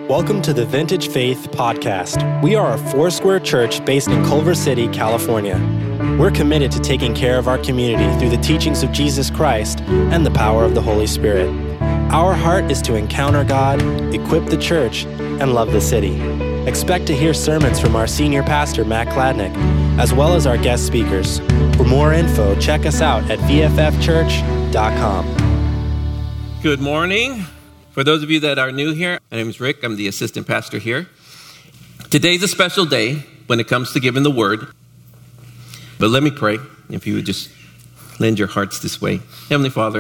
Welcome to the Vintage Faith Podcast. We are a Foursquare church based in Culver City, California. We're committed to taking care of our community through the teachings of Jesus Christ and the power of the Holy Spirit. Our heart is to encounter God, equip the church, and love the city. Expect to hear sermons from our senior pastor, Matt Kladnick, as well as our guest speakers. For more info, check us out at vffchurch.com. Good morning. For those of you that are new here, my name is Rick. I'm the assistant pastor here. Today's a special day when it comes to giving the word. But let me pray, if you would just lend your hearts this way. Heavenly Father,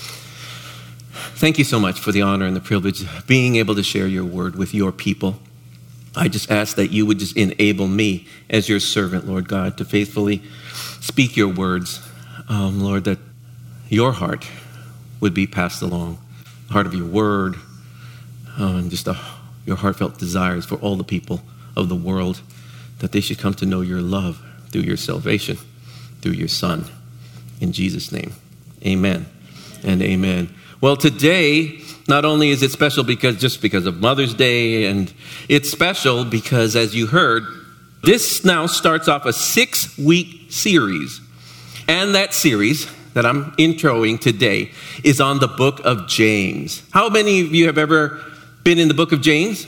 thank you so much for the honor and the privilege of being able to share your word with your people. I just ask that you would just enable me as your servant, Lord God, to faithfully speak your words. Lord, that your heart would be passed along. The heart of your word, and just your heartfelt desires for all the people of the world, that they should come to know your love through your salvation, through your Son. In Jesus' name, amen and amen. Well, today, not only is it special because of Mother's Day, and it's special because, as you heard, this now starts off a 6-week series. And that series that I'm introing today is on the book of James. How many of you have ever been in the book of James?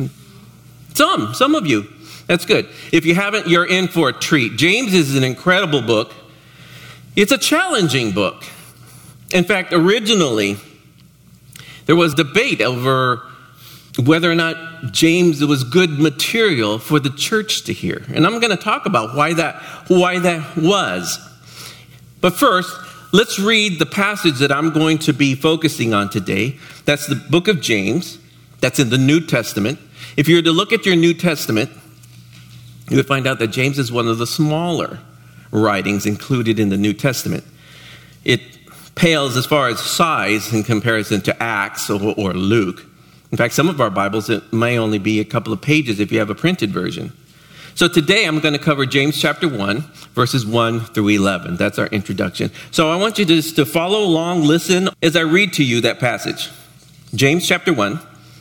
Some of you. That's good. If you haven't, you're in for a treat. James is an incredible book. It's a challenging book. In fact, originally, there was debate over whether or not James was good material for the church to hear. And I'm going to talk about why that was. But first, let's read the passage that I'm going to be focusing on today. That's the book of James. That's in the New Testament. If you were to look at your New Testament, you would find out that James is one of the smaller writings included in the New Testament. It pales as far as size in comparison to Acts or Luke. In fact, some of our Bibles, it may only be a couple of pages if you have a printed version. So today I'm going to cover James chapter 1, verses 1 through 11. That's our introduction. So I want you to follow along, listen as I read to you that passage. James chapter 1,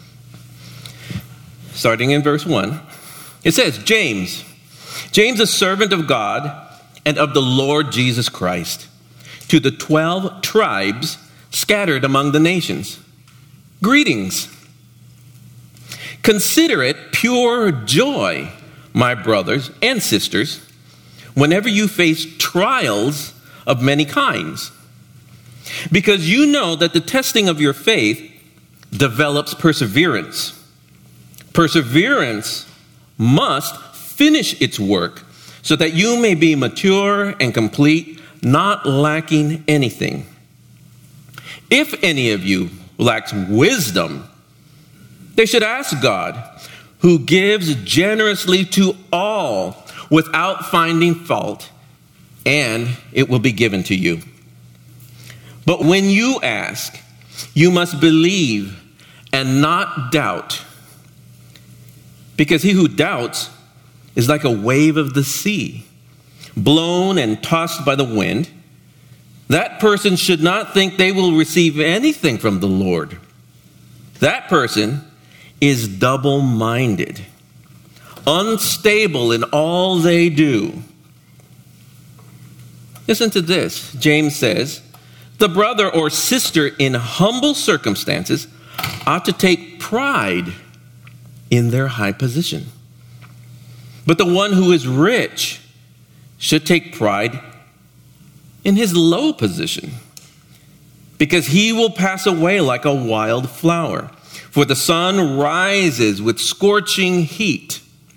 starting in verse 1. It says, James, a servant of God and of the Lord Jesus Christ, to the 12 tribes scattered among the nations. Greetings. Consider it pure joy, my brothers and sisters, whenever you face trials of many kinds, because you know that the testing of your faith develops perseverance. Perseverance must finish its work so that you may be mature and complete, not lacking anything. If any of you lacks wisdom, they should ask God, who gives generously to all without finding fault, and it will be given to you. But when you ask, you must believe and not doubt, because he who doubts is like a wave of the sea, blown and tossed by the wind. That person should not think they will receive anything from the Lord. That person is double-minded, unstable in all they do. Listen to this. James says, the brother or sister in humble circumstances ought to take pride in their high position. But the one who is rich should take pride in his low position, because he will pass away like a wild flower. For the sun rises with scorching heat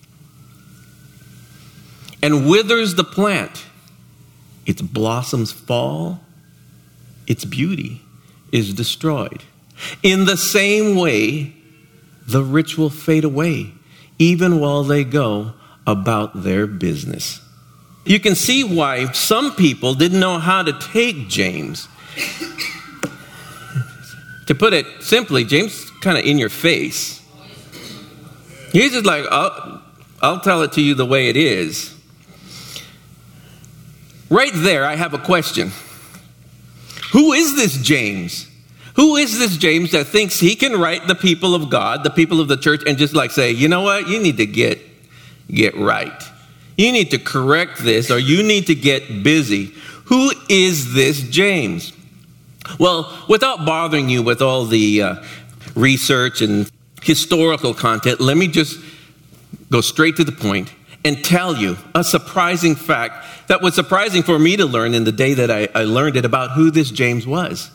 and withers the plant. Its blossoms fall, its beauty is destroyed. In the same way, the rich will fade away, even while they go about their business. You can see why some people didn't know how to take James. To put it simply, James kind of in your face. He's just like, I'll tell it to you the way it is. Right there, I have a question. Who is this James? Who is this James that thinks he can write the people of God, the people of the church, and just like say, you know what, you need to get right. You need to correct this, or you need to get busy. Who is this James? Well, without bothering you with all the research and historical content, let me just go straight to the point and tell you a surprising fact that was surprising for me to learn in the day that I learned it about who this James was.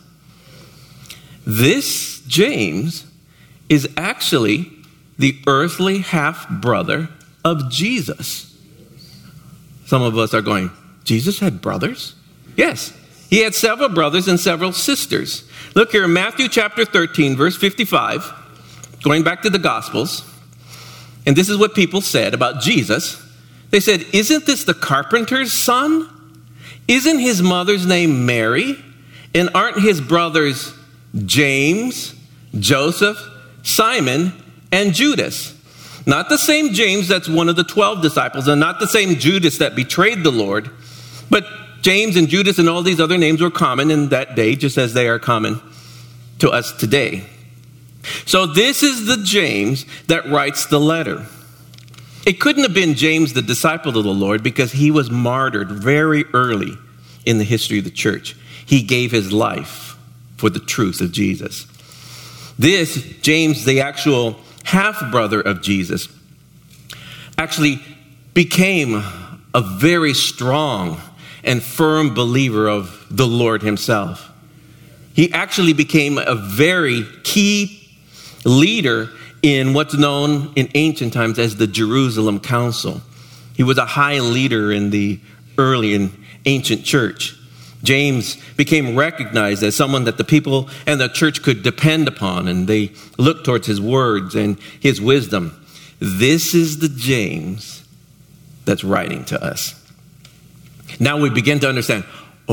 This James is actually the earthly half-brother of Jesus. Some of us are going, Jesus had brothers? Yes, he had several brothers and several sisters. Look here in Matthew chapter 13, verse 55, going back to the Gospels. And this is what people said about Jesus. They said, isn't this the carpenter's son? Isn't his mother's name Mary? And aren't his brothers James, Joseph, Simon, and Judas? Not the same James that's one of the 12 disciples, and not the same Judas that betrayed the Lord, but James and Judas and all these other names were common in that day, just as they are common to us today. So this is the James that writes the letter. It couldn't have been James, the disciple of the Lord, because he was martyred very early in the history of the church. He gave his life for the truth of Jesus. This, James, the actual half-brother of Jesus, actually became a very strong and firm believer of the Lord himself. He actually became a very key leader in what's known in ancient times as the Jerusalem Council. He was a high leader in the early and ancient church. James became recognized as someone that the people and the church could depend upon, and they looked towards his words and his wisdom. This is the James that's writing to us. Now we begin to understand,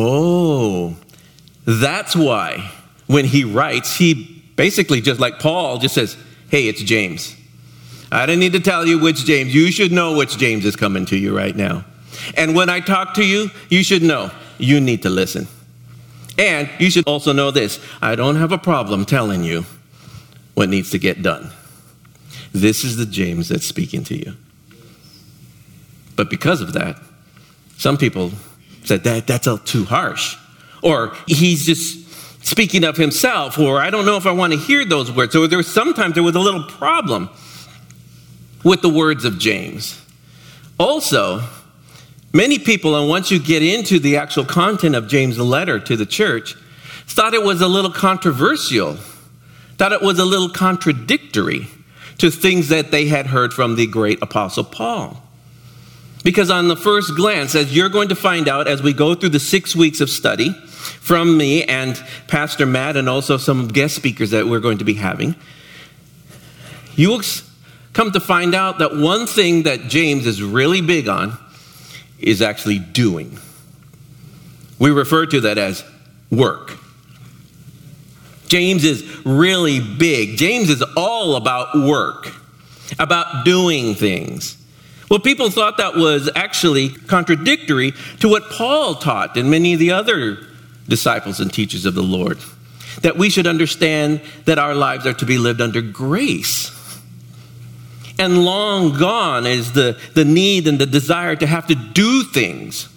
that's why when he writes, he basically, just like Paul, just says, hey, it's James. I don't need to tell you which James. You should know which James is coming to you right now. And when I talk to you, you should know you need to listen. And you should also know this. I don't have a problem telling you what needs to get done. This is the James that's speaking to you. But because of that, some people said that's all too harsh. Or he's just speaking of himself, or I don't know if I want to hear those words. So sometimes there was a little problem with the words of James. Also, many people, and once you get into the actual content of James' letter to the church, thought it was a little controversial, thought it was a little contradictory to things that they had heard from the great apostle Paul. Because on the first glance, as you're going to find out as we go through the 6 weeks of study from me and Pastor Matt and also some guest speakers that we're going to be having, you will come to find out that one thing that James is really big on is actually doing. We refer to that as work. James is really big. James is all about work, about doing things. Well, people thought that was actually contradictory to what Paul taught and many of the other disciples and teachers of the Lord, that we should understand that our lives are to be lived under grace. And long gone is the need and the desire to have to do things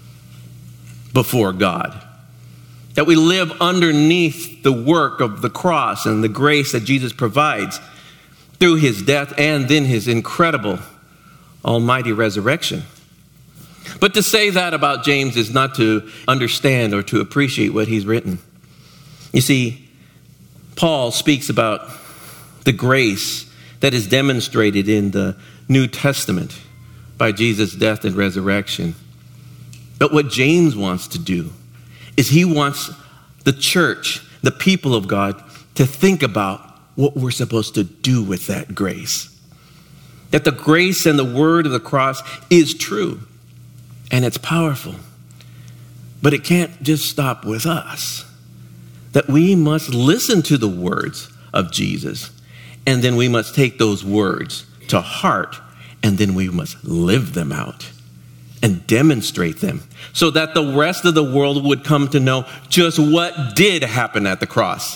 before God. That we live underneath the work of the cross and the grace that Jesus provides through his death and then his incredible almighty resurrection. But to say that about James is not to understand or to appreciate what he's written. You see, Paul speaks about the grace that is demonstrated in the New Testament by Jesus' death and resurrection. But what James wants to do is he wants the church, the people of God, to think about what we're supposed to do with that grace. That the grace and the word of the cross is true and it's powerful. But it can't just stop with us. That we must listen to the words of Jesus, and then we must take those words to heart, and then we must live them out and demonstrate them so that the rest of the world would come to know just what did happen at the cross.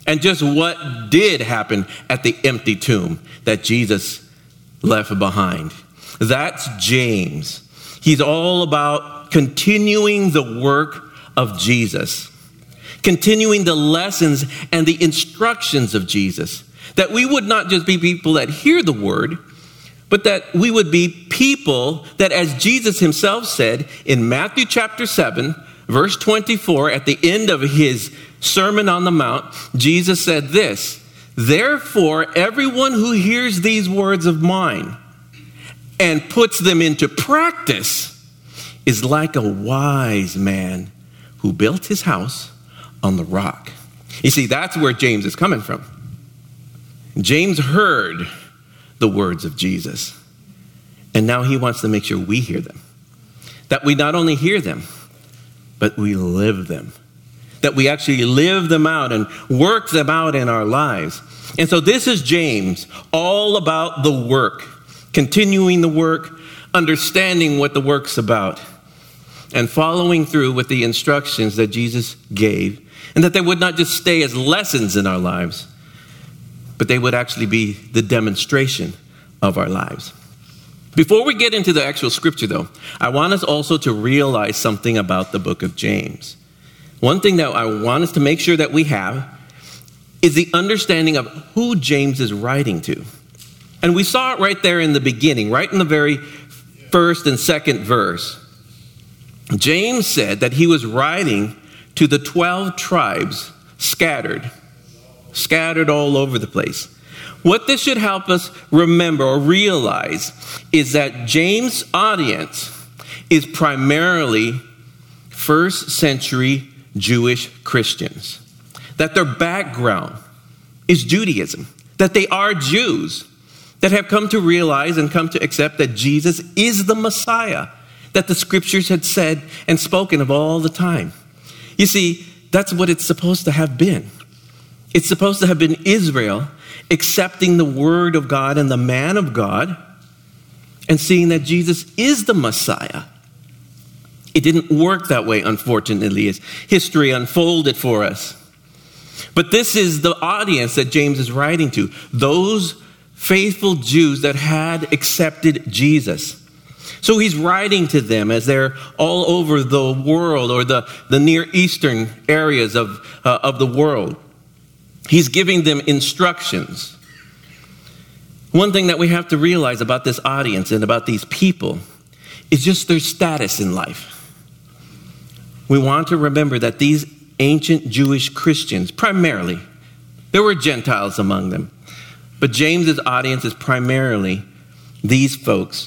and just what did happen at the empty tomb that Jesus left behind. That's James. He's all about continuing the work of Jesus, continuing the lessons and the instructions of Jesus, that we would not just be people that hear the word, but that we would be people that, as Jesus himself said in Matthew chapter 7, verse 24, at the end of his Sermon on the Mount, Jesus said this, "Therefore, everyone who hears these words of mine and puts them into practice is like a wise man who built his house on the rock." You see, that's where James is coming from. James heard the words of Jesus, and now he wants to make sure we hear them. That we not only hear them, but we live them. That we actually live them out and work them out in our lives. And so this is James, all about the work, continuing the work, understanding what the work's about, and following through with the instructions that Jesus gave, and that they would not just stay as lessons in our lives, but they would actually be the demonstration of our lives. Before we get into the actual scripture, though, I want us also to realize something about the book of James. One thing that I want us to make sure that we have is the understanding of who James is writing to. And we saw it right there in the beginning, right in the very first and second verse. James said that he was writing to the 12 tribes scattered all over the place. What this should help us remember or realize is that James' audience is primarily first century Jewish Christians. That their background is Judaism. That they are Jews that have come to realize and come to accept that Jesus is the Messiah that the scriptures had said and spoken of all the time. You see, that's what it's supposed to have been. It's supposed to have been Israel accepting the word of God and the man of God and seeing that Jesus is the Messiah. It didn't work that way, unfortunately, as history unfolded for us. But this is the audience that James is writing to, those faithful Jews that had accepted Jesus. So he's writing to them as they're all over the world or the Near Eastern areas of the world. He's giving them instructions. One thing that we have to realize about this audience and about these people is just their status in life. We want to remember that these ancient Jewish Christians, primarily, there were Gentiles among them, but James's audience is primarily these folks.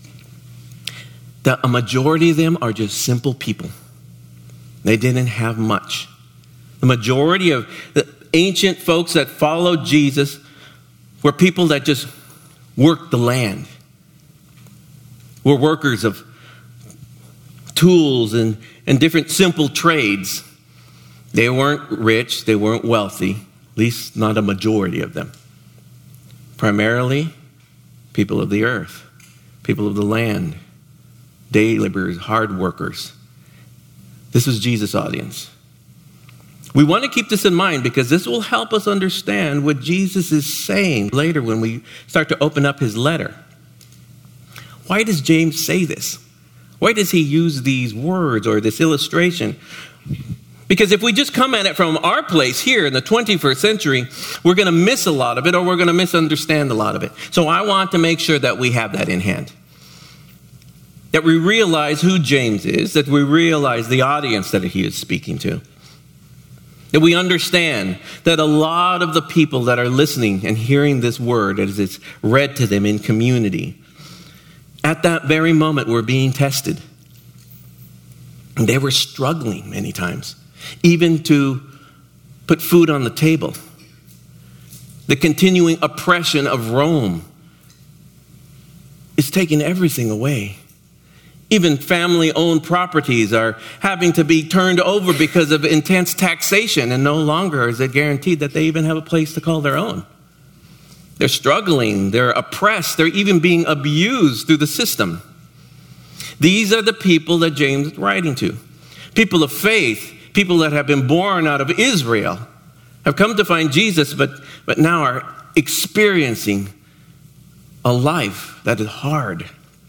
That a majority of them are just simple people. They didn't have much. The majority of the ancient folks that followed Jesus were people that just worked the land, were workers of tools and different simple trades. They weren't rich, they weren't wealthy, at least not a majority of them. Primarily, people of the earth, people of the land, day laborers, hard workers. This was Jesus' audience. We want to keep this in mind because this will help us understand what Jesus is saying later when we start to open up his letter. Why does James say this? Why does he use these words or this illustration? Because if we just come at it from our place here in the 21st century, we're going to miss a lot of it or we're going to misunderstand a lot of it. So I want to make sure that we have that in hand. That we realize who James is, that we realize the audience that he is speaking to. That we understand that a lot of the people that are listening and hearing this word as it's read to them in community, at that very moment were being tested. And they were struggling many times, even to put food on the table. The continuing oppression of Rome is taking everything away. Even family-owned properties are having to be turned over because of intense taxation, and no longer is it guaranteed that they even have a place to call their own. They're struggling, they're oppressed, they're even being abused through the system. These are the people that James is writing to. People of faith, people that have been born out of Israel, have come to find Jesus, but now are experiencing a life that is hard.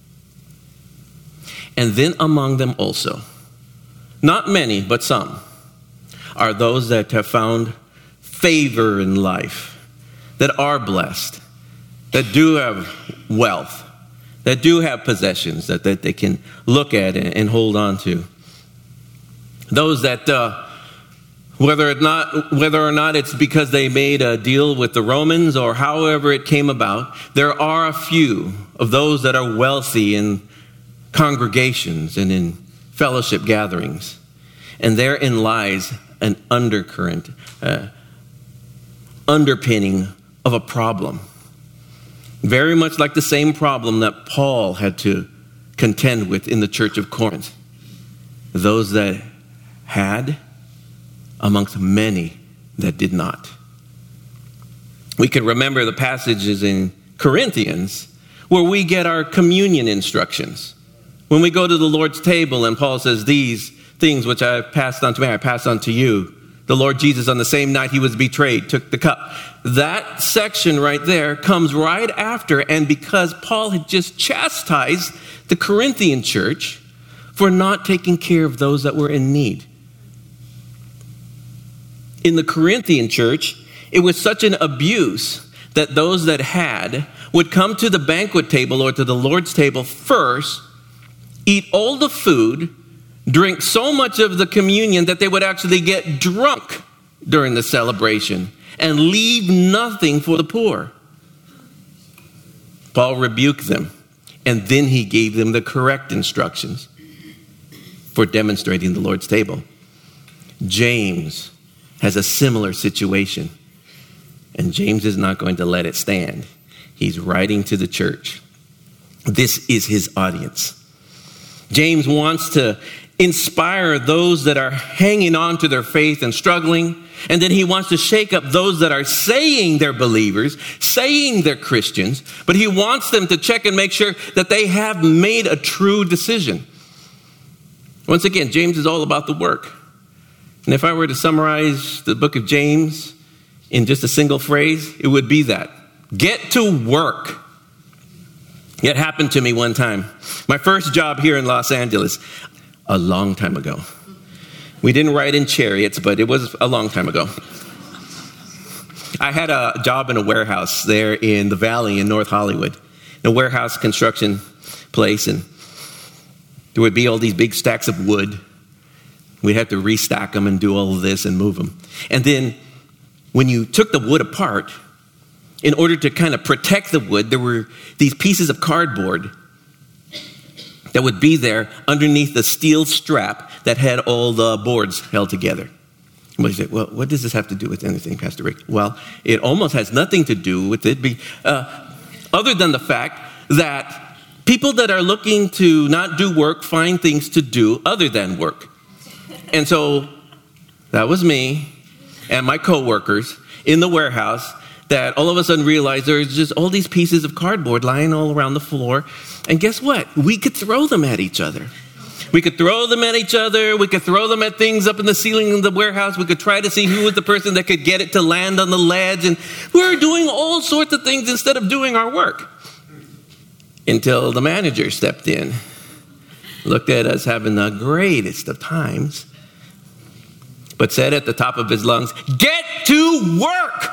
And then among them also, not many, but some, are those that have found favor in life, that are blessed, that do have wealth, that do have possessions that they can look at and hold on to. Those that, whether or not it's because they made a deal with the Romans or however it came about, there are a few of those that are wealthy in congregations and in fellowship gatherings. And therein lies an undercurrent, underpinning of a problem. Very much like the same problem that Paul had to contend with in the church of Corinth. Those that had amongst many that did not. We can remember the passages in Corinthians where we get our communion instructions. When we go to the Lord's table and Paul says, these things which I have passed on to me, I pass on to you. The Lord Jesus, on the same night he was betrayed, took the cup. That section right there comes right after, and because Paul had just chastised the Corinthian church for not taking care of those that were in need. In the Corinthian church, it was such an abuse that those that had would come to the banquet table or to the Lord's table first, eat all the food, drink so much of the communion that they would actually get drunk during the celebration and leave nothing for the poor. Paul rebuked them, and then he gave them the correct instructions for demonstrating the Lord's table. James has a similar situation, and James is not going to let it stand. He's writing to the church. This is his audience. James wants to inspire those that are hanging on to their faith and struggling. And then he wants to shake up those that are saying they're believers, saying they're Christians, but he wants them to check and make sure that they have made a true decision. Once again, James is all about the work. And if I were to summarize the book of James in just a single phrase, it would be that. Get to work. It happened to me one time. My first job here in Los Angeles, a long time ago. We didn't ride in chariots, but it was a long time ago. I had a job in a warehouse there in the Valley in North Hollywood, a warehouse construction place, and there would be all these big stacks of wood. We'd have to restack them and do all of this and move them. And then when you took the wood apart, in order to kind of protect the wood, there were these pieces of cardboard that would be there underneath the steel strap that had all the boards held together. Somebody said, well, what does this have to do with anything, Pastor Rick? Well, it almost has nothing to do with it, other than the fact that people that are looking to not do work find things to do other than work. And so that was me and my coworkers in the warehouse that all of a sudden realized there's just all these pieces of cardboard lying all around the floor. And guess what? We could throw them at each other. We could throw them at each other. We could throw them at things up in the ceiling of the warehouse. We could try to see who was the person that could get it to land on the ledge. And we were doing all sorts of things instead of doing our work. Until the manager stepped in, looked at us having the greatest of times, but said at the top of his lungs, "Get to work!"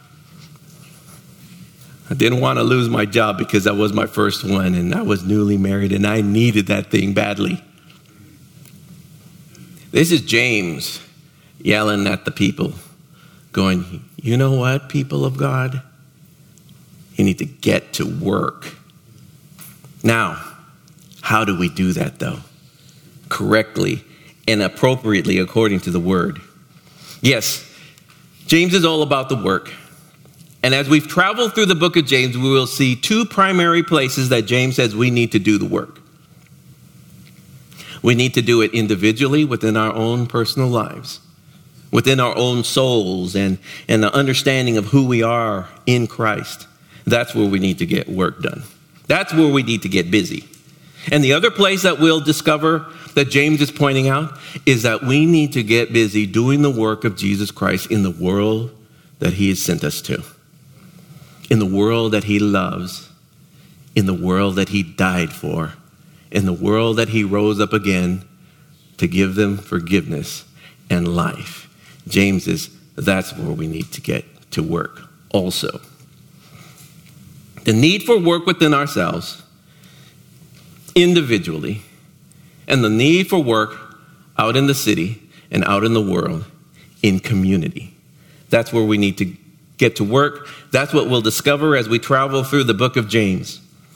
I didn't want to lose my job because that was my first one, and I was newly married, and I needed that thing badly. This is James yelling at the people, going, you know what, people of God? You need to get to work. Now, how do we do that, though? Correctly and appropriately according to the word. Yes, James is all about the work. And as we've traveled through the book of James, we will see two primary places that James says we need to do the work. We need to do it individually within our own personal lives, within our own souls, and the understanding of who we are in Christ. That's where we need to get work done. That's where we need to get busy. And the other place that we'll discover that James is pointing out is that we need to get busy doing the work of Jesus Christ in the world that he has sent us to, in the world that he loves, in the world that he died for, in the world that he rose up again to give them forgiveness and life. James is, that's where we need to get to work also. The need for work within ourselves, individually, and the need for work out in the city and out in the world in community. That's where we need to get to work. That's what we'll discover as we travel through the book of James.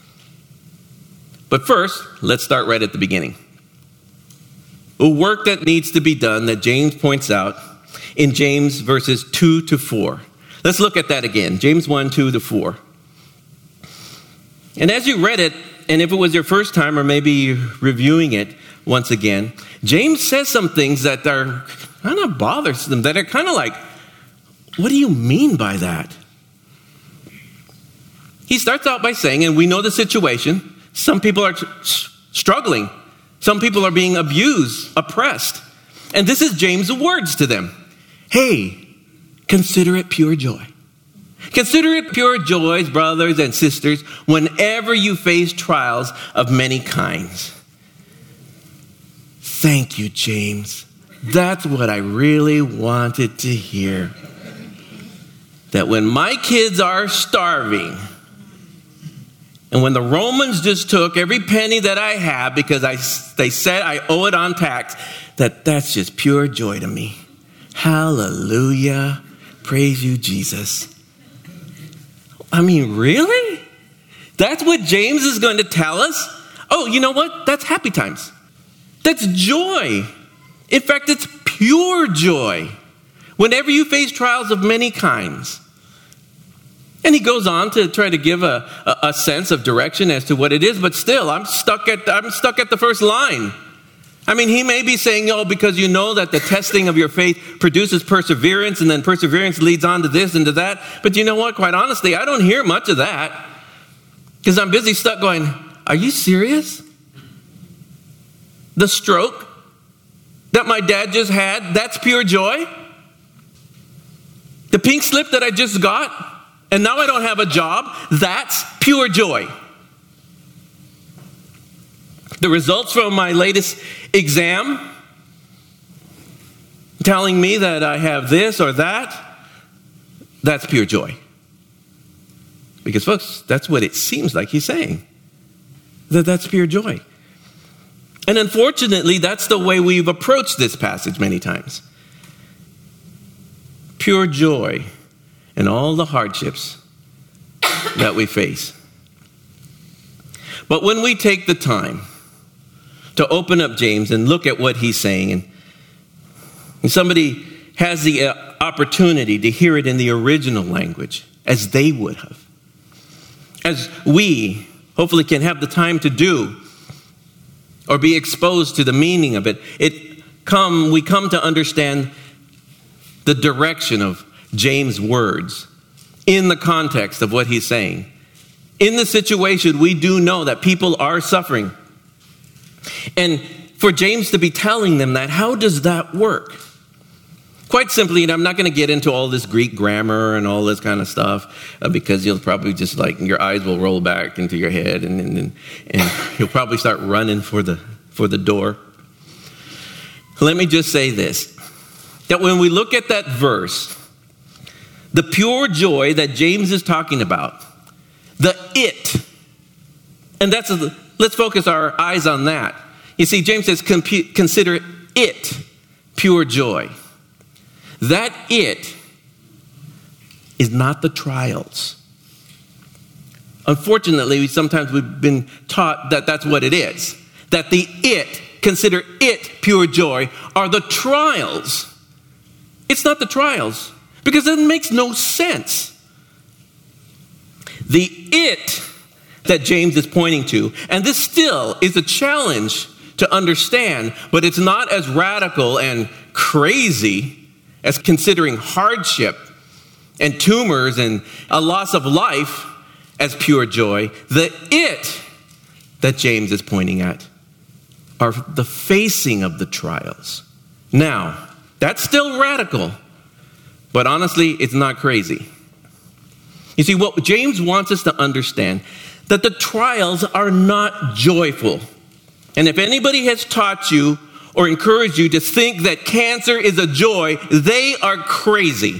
But first, let's start right at the beginning. The work that needs to be done that James points out in James verses 2-4. Let's look at that again. James 1, 2-4. And as you read it, and if it was your first time or maybe reviewing it once again, James says some things that are kind of bothersome, that are kind of like, what do you mean by that? He starts out by saying, and we know the situation, some people are struggling. Some people are being abused, oppressed. And this is James' words to them. Hey, consider it pure joy. Consider it pure joy, brothers and sisters, whenever you face trials of many kinds. Thank you, James. That's what I really wanted to hear. That when my kids are starving, and when the Romans just took every penny that I have because they said I owe it on tax, that's just pure joy to me. Hallelujah. Praise you, Jesus. I mean, really? That's what James is going to tell us? Oh, you know what? That's happy times. That's joy. In fact, it's pure joy. Whenever you face trials of many kinds. And he goes on to try to give a sense of direction as to what it is, but still, I'm stuck at the first line. I mean, he may be saying, oh, because you know that the testing of your faith produces perseverance, and then perseverance leads on to this and to that. But you know what? Quite honestly, I don't hear much of that because I'm busy stuck going, are you serious? The stroke that my dad just had, that's pure joy? The pink slip that I just got, and now I don't have a job, that's pure joy. The results from my latest exam telling me that I have this or that, that's pure joy. Because folks, that's what it seems like he's saying. That's pure joy. And unfortunately, that's the way we've approached this passage many times. Pure joy in all the hardships that we face. But when we take the time to open up James and look at what he's saying, and somebody has the opportunity to hear it in the original language as they would have, as we hopefully can have the time to do or be exposed to the meaning of it, we come to understand the direction of James' words in the context of what he's saying. In the situation, we do know that people are suffering. And for James to be telling them that, how does that work? Quite simply, and I'm not going to get into all this Greek grammar and all this kind of stuff because you'll probably just your eyes will roll back into your head and you'll probably start running for the door. Let me just say this, that when we look at that verse, the pure joy that James is talking about, and let's focus our eyes on that. You see, James says, consider it pure joy. That it is not the trials. Unfortunately, sometimes we've been taught that that's what it is. That consider it pure joy, are the trials. It's not the trials, because it makes no sense. The it that James is pointing to, and this still is a challenge to understand, but it's not as radical and crazy as considering hardship and tumors and a loss of life as pure joy. The it that James is pointing at are the facing of the trials. Now, that's still radical, but honestly, it's not crazy. You see, what James wants us to understand, that the trials are not joyful. And if anybody has taught you or encouraged you to think that cancer is a joy, they are crazy.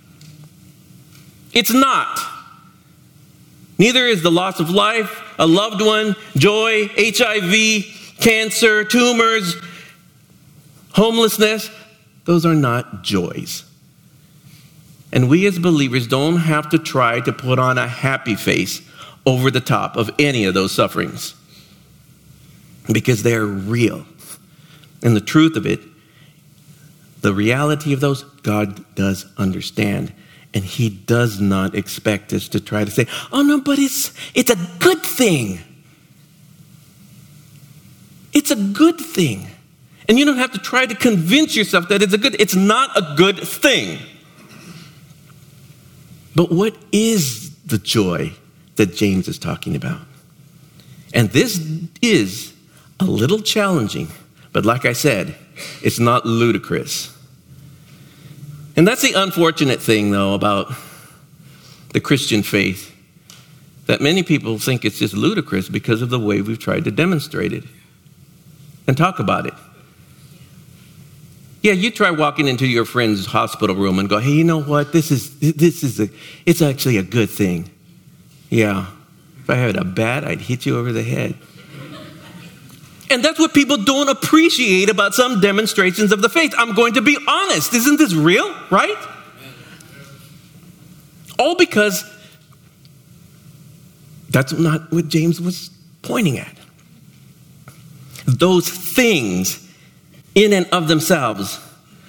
It's not. Neither is the loss of life, a loved one, joy, HIV, cancer, tumors, homelessness. Those are not joys. And we as believers don't have to try to put on a happy face over the top of any of those sufferings, because they are real. And the truth of it, the reality of those, God does understand. And he does not expect us to try to say, oh no, but it's a good thing. It's a good thing. And you don't have to try to convince yourself that it's not a good thing. But what is the joy that James is talking about? And this is a little challenging, but like I said, it's not ludicrous. And that's the unfortunate thing, though, about the Christian faith, that many people think it's just ludicrous because of the way we've tried to demonstrate it and talk about it. Yeah, you try walking into your friend's hospital room and go, hey, you know what? It's actually a good thing. Yeah, if I had a bat, I'd hit you over the head. And that's what people don't appreciate about some demonstrations of the faith. I'm going to be honest. Isn't this real, right? All because that's not what James was pointing at. Those things in and of themselves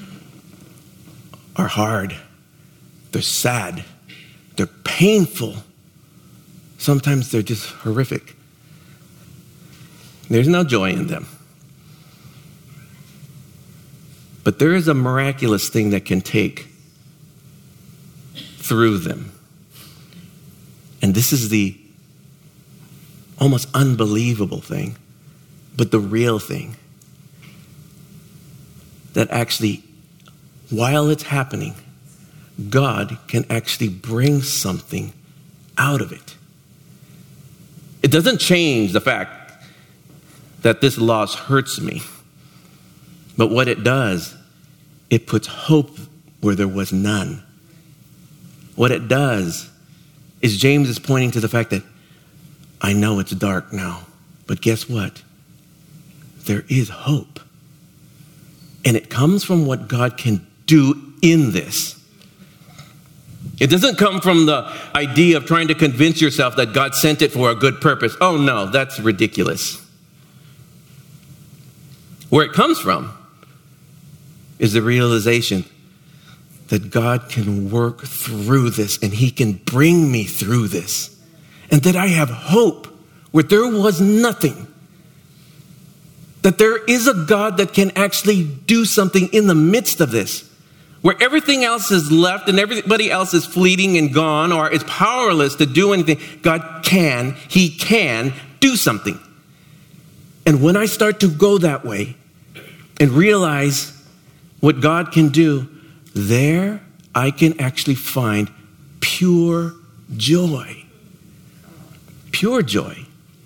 are hard. They're sad. They're painful. Sometimes they're just horrific. There's no joy in them. But there is a miraculous thing that can take through them. And this is the almost unbelievable thing, but the real thing. That actually, while it's happening, God can actually bring something out of it. It doesn't change the fact that this loss hurts me. But what it does, it puts hope where there was none. What it does is James is pointing to the fact that I know it's dark now, but guess what? There is hope. And it comes from what God can do in this. It doesn't come from the idea of trying to convince yourself that God sent it for a good purpose. Oh no, that's ridiculous. Where it comes from is the realization that God can work through this and he can bring me through this. And that I have hope where there was nothing. That there is a God that can actually do something in the midst of this. Where everything else is left and everybody else is fleeting and gone or is powerless to do anything, he can do something. And when I start to go that way and realize what God can do, there I can actually find pure joy. Pure joy.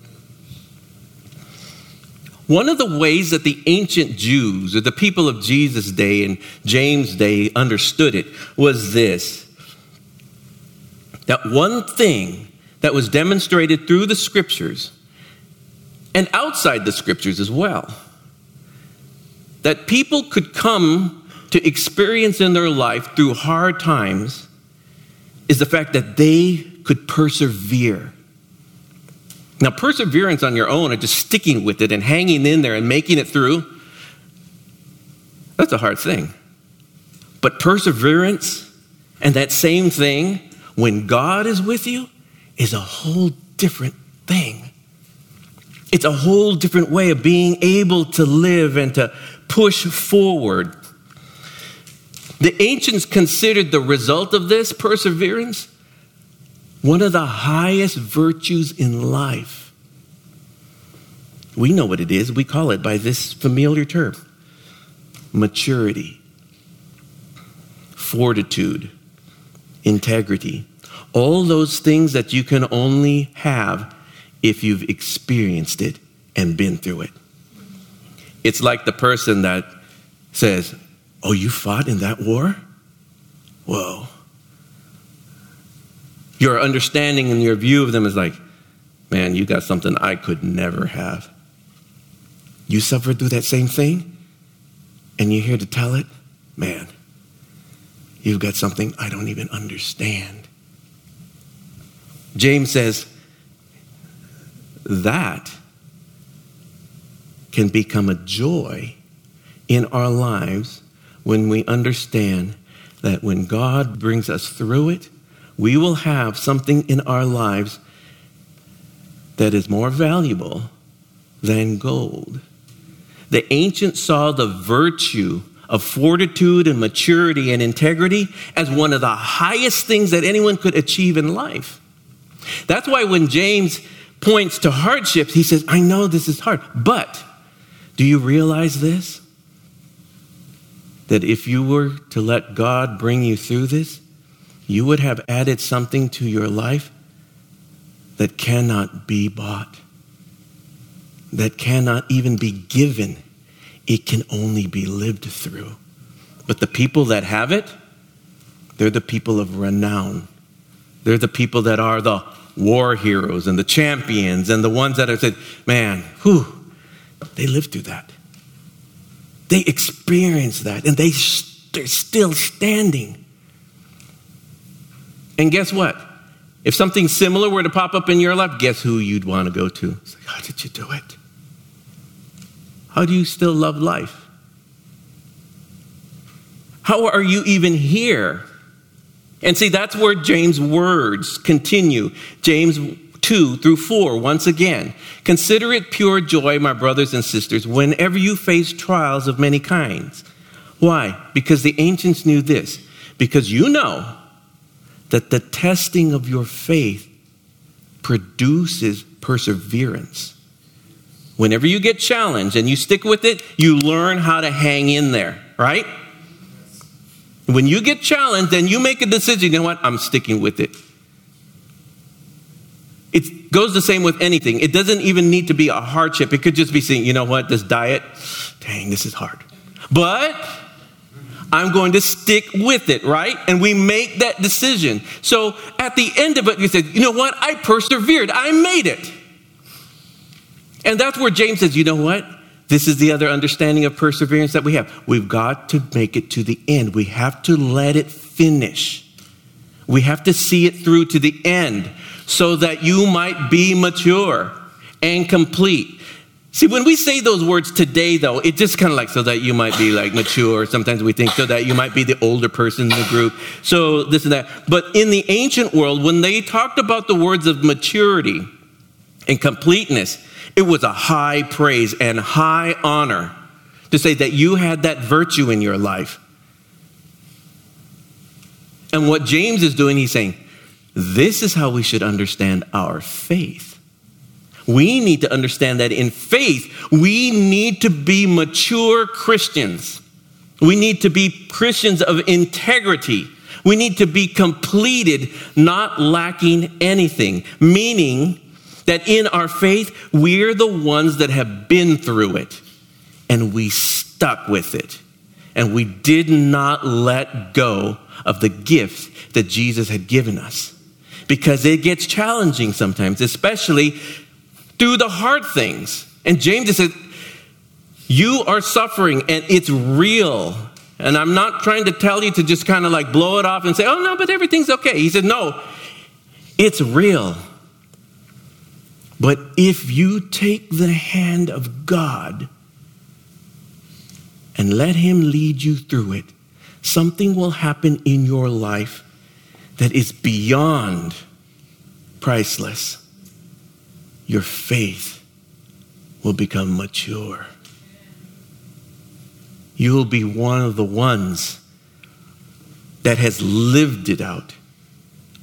One of the ways that the ancient Jews or the people of Jesus' day and James' day understood it was this. That one thing that was demonstrated through the scriptures and outside the scriptures as well, that people could come to experience in their life through hard times, is the fact that they could persevere. Now, perseverance on your own and just sticking with it and hanging in there and making it through, that's a hard thing. But perseverance and that same thing, when God is with you, is a whole different thing. It's a whole different way of being able to live and to push forward. The ancients considered the result of this perseverance one of the highest virtues in life. We know what it is. We call it by this familiar term: maturity, fortitude, integrity. All those things that you can only have if you've experienced it and been through it. It's like the person that says, "Oh, you fought in that war? Whoa." Your understanding and your view of them is like, "Man, you got something I could never have." You suffered through that same thing, and you're here to tell it? Man, you've got something I don't even understand. James says that can become a joy in our lives when we understand that when God brings us through it, we will have something in our lives that is more valuable than gold. The ancients saw the virtue of fortitude and maturity and integrity as one of the highest things that anyone could achieve in life. That's why when James points to hardships, he says, "I know this is hard, but do you realize this? That if you were to let God bring you through this, you would have added something to your life that cannot be bought, that cannot even be given. It can only be lived through." But the people that have it, they're the people of renown. They're the people that are the war heroes and the champions and the ones that have said, "Man, they lived through that. They experienced that, and they're still standing." And guess what? If something similar were to pop up in your life, guess who you'd want to go to? It's like, "How did you do it? How do you still love life? How are you even here?" And see, that's where James' words continue. James 2-4, once again. "Consider it pure joy, my brothers and sisters, whenever you face trials of many kinds." Why? Because the ancients knew this. Because you know that the testing of your faith produces perseverance. Whenever you get challenged and you stick with it, you learn how to hang in there, right? When you get challenged, then you make a decision, "You know what? I'm sticking with it." It goes the same with anything. It doesn't even need to be a hardship. It could just be saying, "You know what? This diet, dang, this is hard. But I'm going to stick with it," right? And we make that decision. So at the end of it, you say, "You know what? I persevered. I made it." And that's where James says, "You know what? This is the other understanding of perseverance that we have. We've got to make it to the end. We have to let it finish. We have to see it through to the end so that you might be mature and complete." See, when we say those words today, though, it just kind of like, so that you might be like mature. Sometimes we think so that you might be the older person in the group. So this and that. But in the ancient world, when they talked about the words of maturity and completeness, it was a high praise and high honor to say that you had that virtue in your life. And what James is doing, he's saying, this is how we should understand our faith. We need to understand that in faith, we need to be mature Christians. We need to be Christians of integrity. We need to be completed, not lacking anything. Meaning that in our faith, we're the ones that have been through it. And we stuck with it. And we did not let go of the gift that Jesus had given us. Because it gets challenging sometimes, especially through the hard things. And James just said, you are suffering and it's real. And I'm not trying to tell you to just kind of like blow it off and say, oh no, but everything's okay. He said, no, it's real. But if you take the hand of God and let him lead you through it, something will happen in your life that is beyond priceless. Your faith will become mature. You will be one of the ones that has lived it out,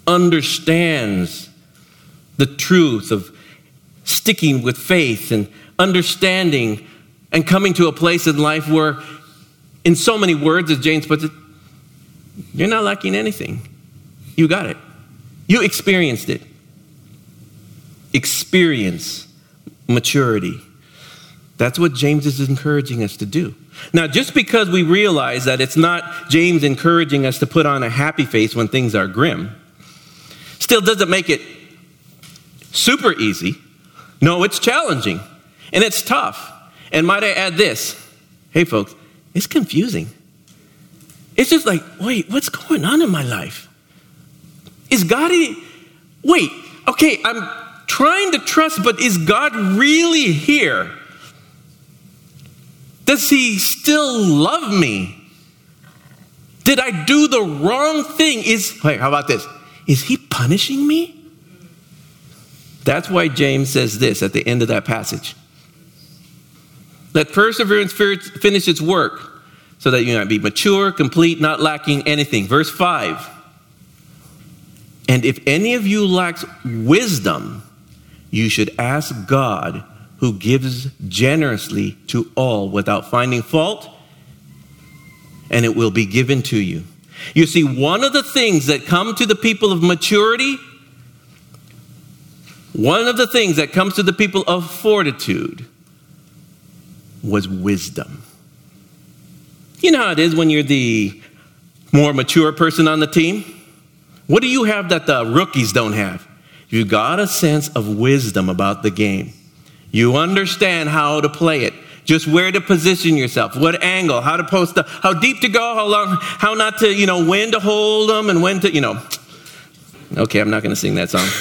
understands the truth of sticking with faith and understanding and coming to a place in life where, in so many words, as James puts it, you're not lacking anything. You got it. You experienced it. Experience maturity. That's what James is encouraging us to do. Now, just because we realize that it's not James encouraging us to put on a happy face when things are grim, still doesn't make it super easy. No, it's challenging and it's tough. And might I add this? Hey, folks, it's confusing. It's just like, wait, what's going on in my life? Is God wait, okay, I'm trying to trust, but is God really here? Does he still love me? Did I do the wrong thing? How about this? Is he punishing me? That's why James says this at the end of that passage. Let perseverance finish its work so that you might be mature, complete, not lacking anything. Verse 5. And if any of you lacks wisdom, you should ask God, who gives generously to all without finding fault, and it will be given to you. You see, one of the things that come to the people of maturity, one of the things that comes to the people of fortitude was wisdom. You know how it is when you're the more mature person on the team? What do you have that the rookies don't have? You got a sense of wisdom about the game. You understand how to play it, just where to position yourself, what angle, how to post, how deep to go, how long, how not to, when to hold them and when to, Okay, I'm not going to sing that song.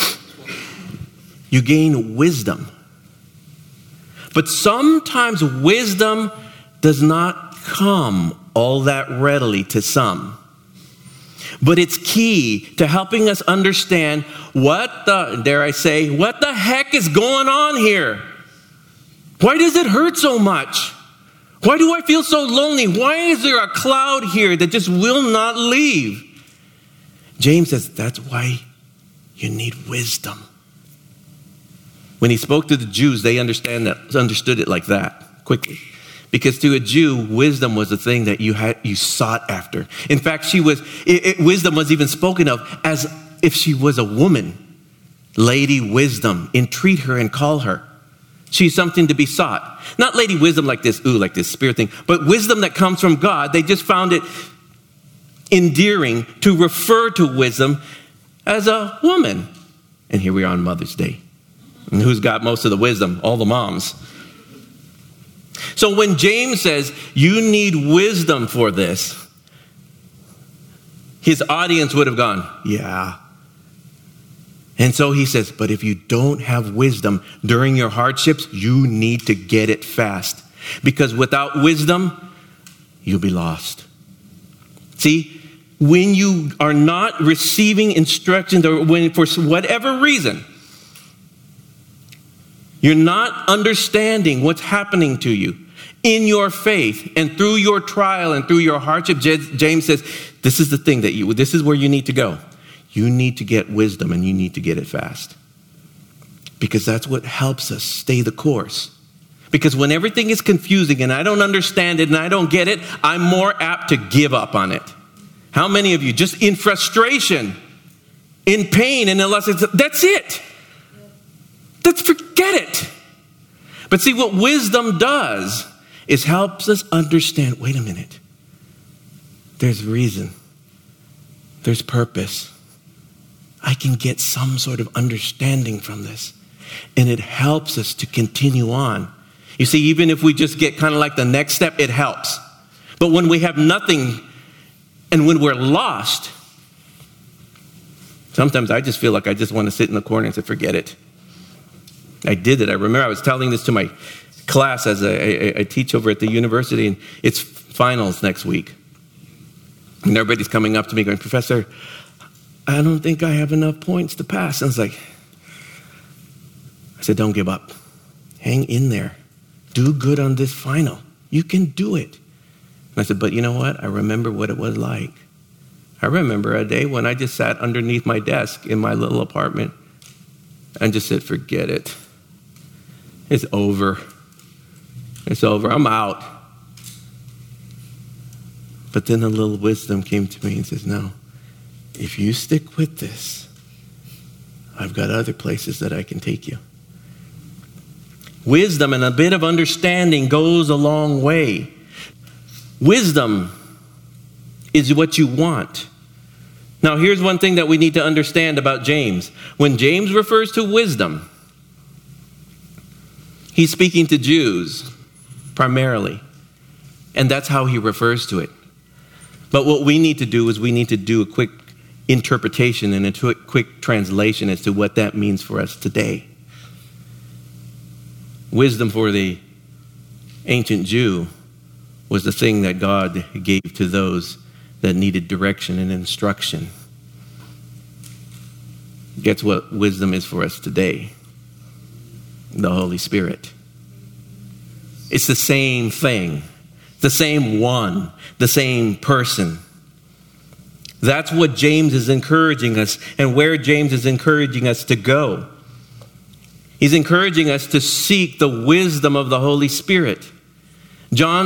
You gain wisdom. But sometimes wisdom does not come all that readily to some. But it's key to helping us understand what the heck is going on here? Why does it hurt so much? Why do I feel so lonely? Why is there a cloud here that just will not leave? James says that's why you need wisdom. When he spoke to the Jews, they understood it like that quickly. Because to a Jew, wisdom was the thing that you sought after. In fact, wisdom was even spoken of as if she was a woman. Lady Wisdom, entreat her and call her. She's something to be sought. Not Lady Wisdom like this spirit thing, but wisdom that comes from God. They just found it endearing to refer to wisdom as a woman. And here we are on Mother's Day. And who's got most of the wisdom? All the moms. So when James says, you need wisdom for this, his audience would have gone, yeah. And so he says, but if you don't have wisdom during your hardships, you need to get it fast. Because without wisdom, you'll be lost. See, when you are not receiving instructions or when for whatever reason, you're not understanding what's happening to you in your faith and through your trial and through your hardship. James says, this is the thing this is where you need to go. You need to get wisdom and you need to get it fast. Because that's what helps us stay the course. Because when everything is confusing and I don't understand it and I don't get it, I'm more apt to give up on it. How many of you just in frustration, in pain, and that's it. Let's forget it. But see, what wisdom does is helps us understand, wait a minute. There's reason. There's purpose. I can get some sort of understanding from this. And it helps us to continue on. You see, even if we just get kind of like the next step, it helps. But when we have nothing and when we're lost, sometimes I just feel like I just want to sit in the corner and say, forget it. I did it. I remember I was telling this to my class as I teach over at the university, and it's finals next week. And everybody's coming up to me going, Professor, I don't think I have enough points to pass. And I said, don't give up. Hang in there. Do good on this final. You can do it. And I said, but you know what? I remember what it was like. I remember a day when I just sat underneath my desk in my little apartment and just said, forget it. It's over. It's over. I'm out. But then a little wisdom came to me and says, no, if you stick with this, I've got other places that I can take you. Wisdom and a bit of understanding goes a long way. Wisdom is what you want. Now, here's one thing that we need to understand about James. When James refers to wisdom, he's speaking to Jews primarily, and that's how he refers to it. But what we need to do is we need to do a quick interpretation and a quick translation as to what that means for us today. Wisdom for the ancient Jew was the thing that God gave to those that needed direction and instruction. Guess what wisdom is for us today? The Holy Spirit. It's the same thing, the same one, the same person. That's what James is encouraging us, and where James is encouraging us to go. He's encouraging us to seek the wisdom of the Holy Spirit. John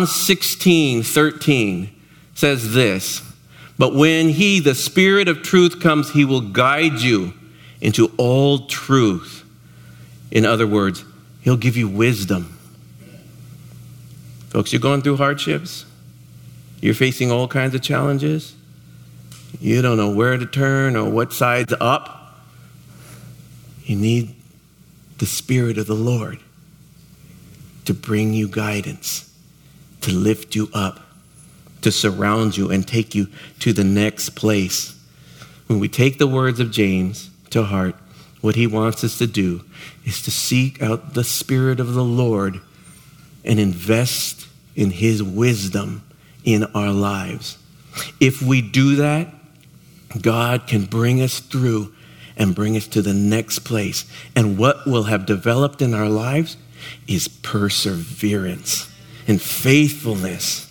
16:13 says this, but when he, the Spirit of truth, comes, he will guide you into all truth. In other words, he'll give you wisdom. Folks, you're going through hardships. You're facing all kinds of challenges. You don't know where to turn or what side's up. You need the Spirit of the Lord to bring you guidance, to lift you up, to surround you and take you to the next place. When we take the words of James to heart, what he wants us to do is to seek out the Spirit of the Lord and invest in his wisdom in our lives. If we do that, God can bring us through and bring us to the next place. And what will have developed in our lives is perseverance and faithfulness.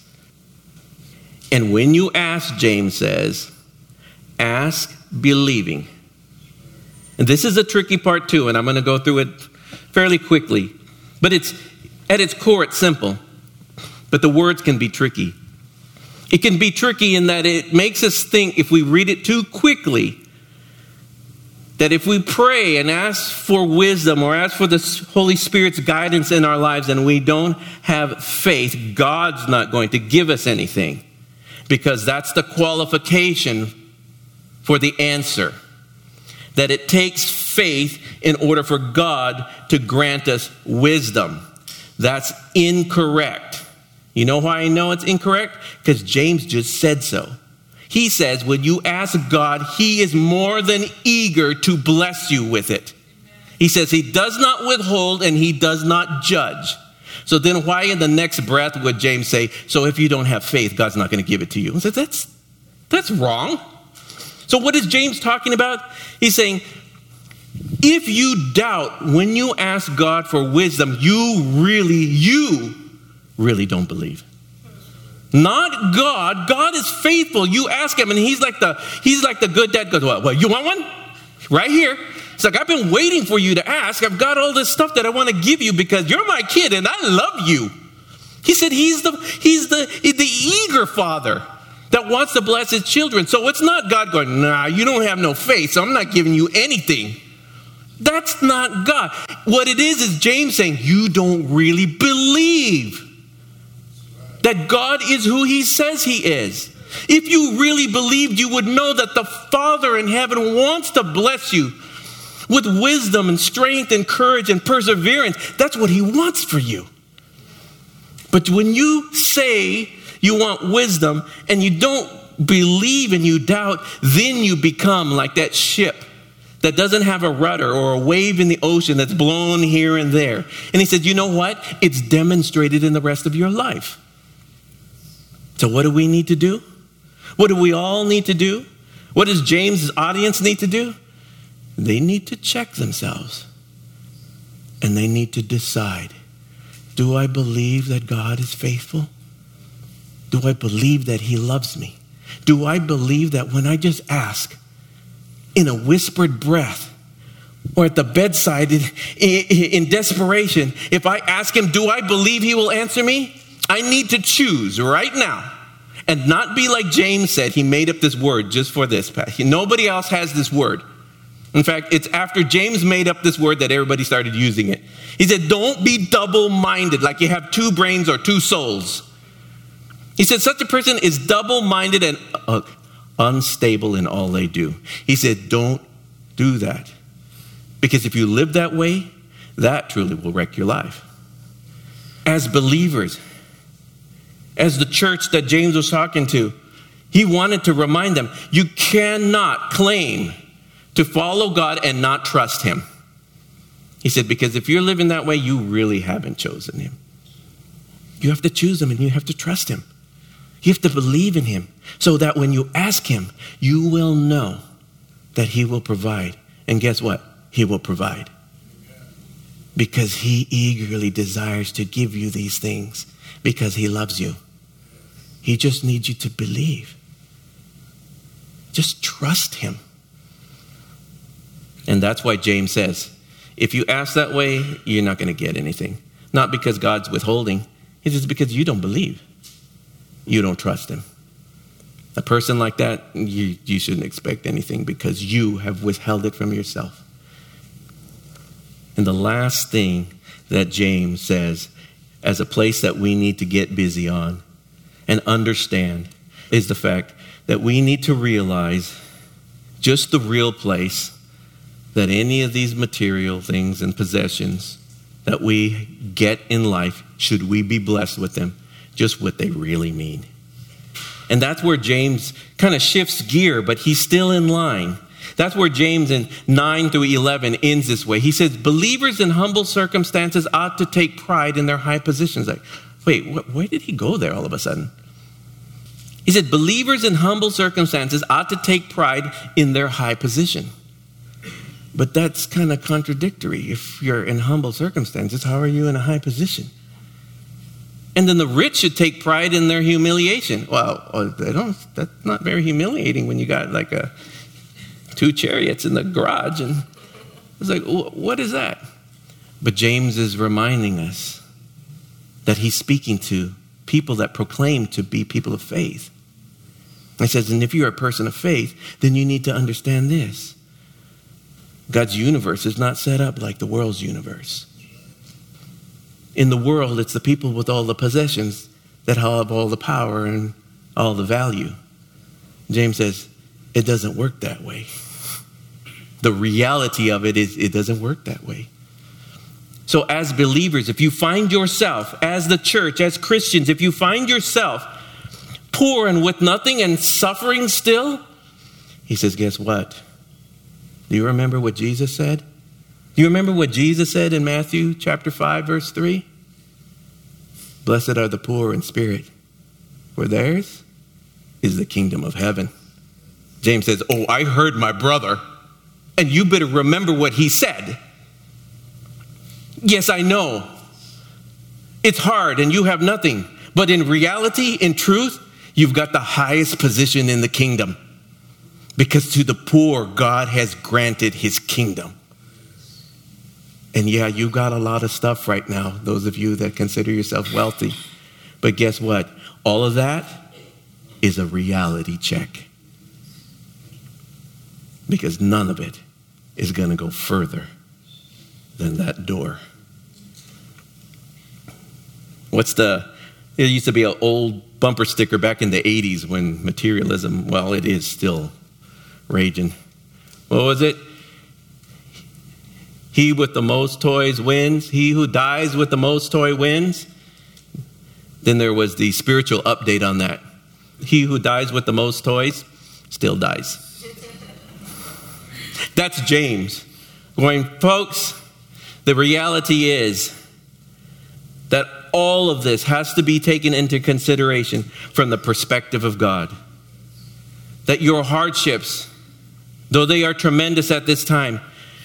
And when you ask, James says, ask believing. And this is a tricky part too, and I'm going to go through it fairly quickly. But it's at its core, it's simple. But the words can be tricky. It can be tricky in that it makes us think, if we read it too quickly, that if we pray and ask for wisdom or ask for the Holy Spirit's guidance in our lives and we don't have faith, God's not going to give us anything, because that's the qualification for the answer. That it takes faith in order for God to grant us wisdom. That's incorrect. You know why I know it's incorrect? Because James just said so. He says, when you ask God, he is more than eager to bless you with it. He says he does not withhold and he does not judge. So then why in the next breath would James say, so if you don't have faith, God's not going to give it to you? I said, that's wrong. So what is James talking about? He's saying, if you doubt when you ask God for wisdom, you really don't believe. Not God. God is faithful. You ask him and he's like the good dad goes, well, you want one? Right here. It's like, I've been waiting for you to ask. I've got all this stuff that I want to give you because you're my kid and I love you. He said he's the eager father that wants to bless his children. So it's not God going, nah, you don't have no faith, so I'm not giving you anything. That's not God. What it is James saying, you don't really believe that God is who he says he is. If you really believed, you would know that the Father in heaven wants to bless you with wisdom and strength and courage and perseverance. That's what he wants for you. But when you say you want wisdom and you don't believe and you doubt, then you become like that ship that doesn't have a rudder or a wave in the ocean that's blown here and there. And he said, you know what? It's demonstrated in the rest of your life. So what do we need to do? What do we all need to do? What does James' audience need to do? They need to check themselves. And they need to decide, do I believe that God is faithful? Do I believe that he loves me? Do I believe that when I just ask in a whispered breath, or at the bedside in desperation, if I ask him, do I believe he will answer me? I need to choose right now and not be like James said. He made up this word just for this. Nobody else has this word. In fact, it's after James made up this word that everybody started using it. He said, don't be double-minded, like you have two brains or two souls. He said, such a person is double-minded and unstable in all they do. He said, don't do that. Because if you live that way, that truly will wreck your life. As believers, as the church that James was talking to, he wanted to remind them, you cannot claim to follow God and not trust him. He said, because if you're living that way, you really haven't chosen him. You have to choose him and you have to trust him. You have to believe in him so that when you ask him, you will know that he will provide. And guess what? He will provide. Because he eagerly desires to give you these things because he loves you. He just needs you to believe. Just trust him. And that's why James says, if you ask that way, you're not going to get anything. Not because God's withholding. It's just because you don't believe. You don't trust him. A person like that, you shouldn't expect anything because you have withheld it from yourself. And the last thing that James says as a place that we need to get busy on and understand is the fact that we need to realize just the real place that any of these material things and possessions that we get in life, should we be blessed with them, just what they really mean. And that's where James kind of shifts gear, but he's still in line. That's where James in 9 through 11 ends this way. He says, believers in humble circumstances ought to take pride in their high positions. Like, wait, where did he go there all of a sudden? He said, believers in humble circumstances ought to take pride in their high position. But that's kind of contradictory. If you're in humble circumstances, how are you in a high position? And then the rich should take pride in their humiliation. Well, that's not very humiliating when you got like 2 chariots in the garage. And it's like, what is that? But James is reminding us that he's speaking to people that proclaim to be people of faith. He says, and if you're a person of faith, then you need to understand this. God's universe is not set up like the world's universe. In the world, it's the people with all the possessions that have all the power and all the value. James says, it doesn't work that way. The reality of it is it doesn't work that way. So as believers, if you find yourself, as the church, as Christians, if you find yourself poor and with nothing and suffering still, he says, guess what? Do you remember what Jesus said? Do you remember what Jesus said in Matthew chapter 5, verse 3? Blessed are the poor in spirit, for theirs is the kingdom of heaven. James says, oh, I heard my brother, and you better remember what he said. Yes, I know. It's hard and you have nothing. But in reality, in truth, you've got the highest position in the kingdom. Because to the poor, God has granted his kingdom. And yeah, you got a lot of stuff right now, those of you that consider yourself wealthy. But guess what? All of that is a reality check. Because none of it is going to go further than that door. There used to be an old bumper sticker back in the 80s when materialism, well, it is still raging. What was it? He with the most toys wins. He who dies with the most toy wins. Then there was the spiritual update on that. He who dies with the most toys still dies. That's James going, folks, the reality is that all of this has to be taken into consideration from the perspective of God. That your hardships, though they are tremendous at this time,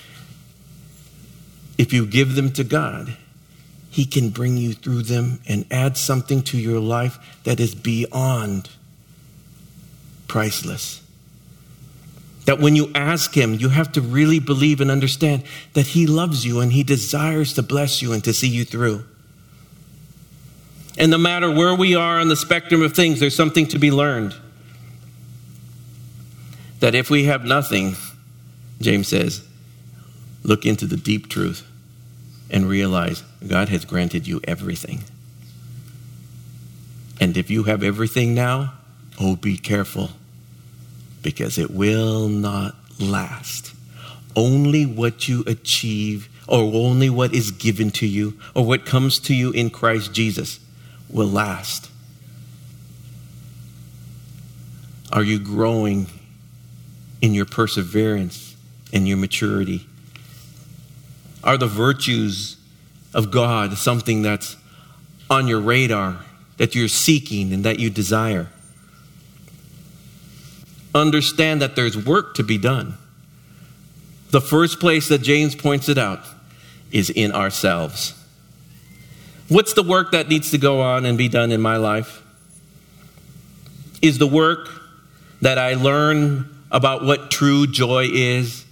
if you give them to God, he can bring you through them and add something to your life that is beyond priceless. That when you ask him, you have to really believe and understand that he loves you and he desires to bless you and to see you through. And no matter where we are on the spectrum of things, there's something to be learned. That if we have nothing, James says, look into the deep truth and realize God has granted you everything. And if you have everything now, be careful, because it will not last. Only what you achieve, or only what is given to you, or what comes to you in Christ Jesus will last. Are you growing in your perseverance and your maturity? Are the virtues of God something that's on your radar, that you're seeking and that you desire? Understand that there's work to be done. The first place that James points it out is in ourselves. What's the work that needs to go on and be done in my life? Is the work that I learn about what true joy is,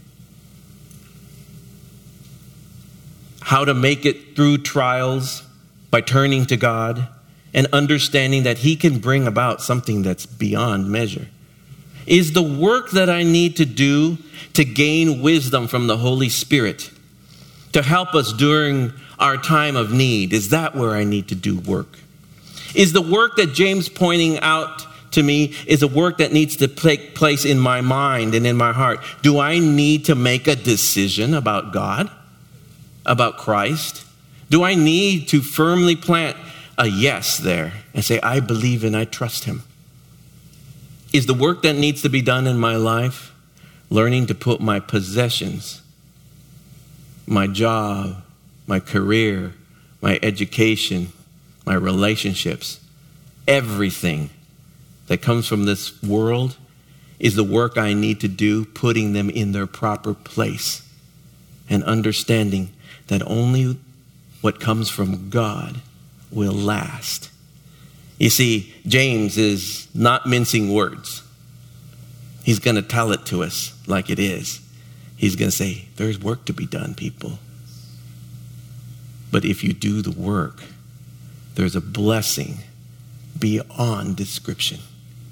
how to make it through trials by turning to God and understanding that he can bring about something that's beyond measure? Is the work that I need to do to gain wisdom from the Holy Spirit to help us during our time of need, is that where I need to do work? Is the work that James pointing out to me is a work that needs to take place in my mind and in my heart? Do I need to make a decision about God, about Christ? Do I need to firmly plant a yes there and say, I believe and I trust him? Is the work that needs to be done in my life learning to put my possessions, my job, my career, my education, my relationships, everything that comes from this world, is the work I need to do, putting them in their proper place and understanding that only what comes from God will last. You see, James is not mincing words. He's going to tell it to us like it is. He's going to say, there's work to be done, people. But if you do the work, there's a blessing beyond description.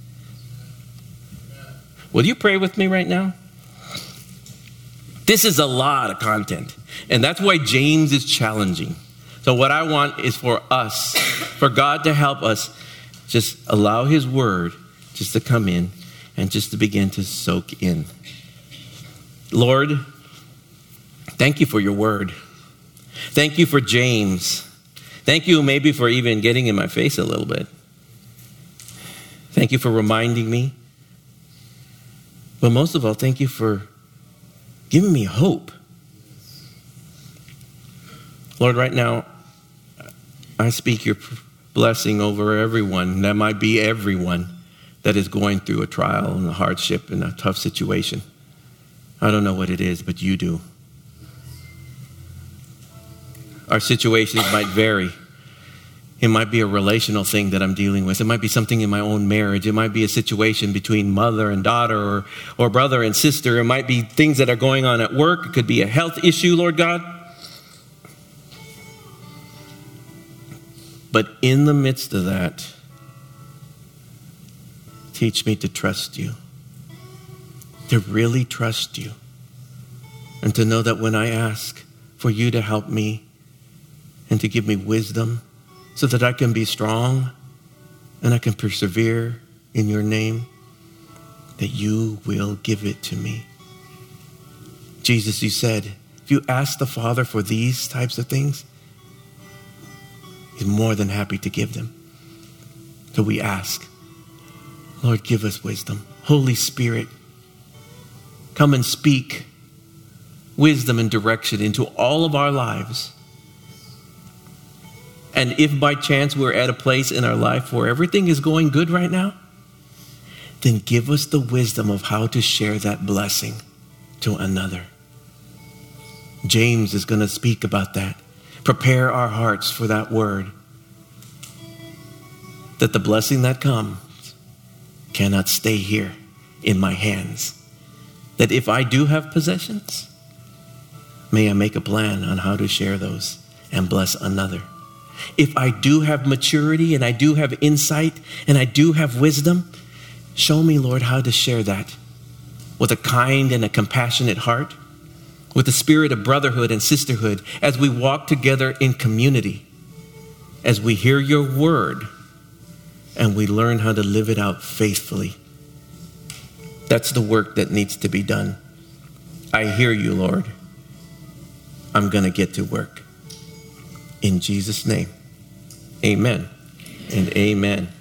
Will you pray with me right now? This is a lot of content, and that's why James is challenging. So what I want is for us, for God to help us just allow his word just to come in and just to begin to soak in. Lord, thank you for your word. Thank you for James. Thank you maybe for even getting in my face a little bit. Thank you for reminding me. But most of all, thank you for giving me hope. Lord, right now, I speak your blessing over everyone. That might be everyone that is going through a trial and a hardship and a tough situation. I don't know what it is, but you do. Our situations might vary. It might be a relational thing that I'm dealing with. It might be something in my own marriage. It might be a situation between mother and daughter or brother and sister. It might be things that are going on at work. It could be a health issue, Lord God. But in the midst of that, teach me to trust you, to really trust you, and to know that when I ask for you to help me and to give me wisdom so that I can be strong and I can persevere in your name, that you will give it to me. Jesus, you said, if you ask the Father for these types of things, he's more than happy to give them. So we ask, Lord, give us wisdom. Holy Spirit, come and speak wisdom and direction into all of our lives. And if by chance we're at a place in our life where everything is going good right now, then give us the wisdom of how to share that blessing to another. James is going to speak about that. Prepare our hearts for that word. That the blessing that comes cannot stay here in my hands. that if I do have possessions, may I make a plan on how to share those and bless another. If I do have maturity and I do have insight and I do have wisdom, show me, Lord, how to share that with a kind and a compassionate heart, with a spirit of brotherhood and sisterhood as we walk together in community, as we hear your word and we learn how to live it out faithfully. That's the work that needs to be done. I hear you, Lord. I'm going to get to work. In Jesus' name, amen and amen.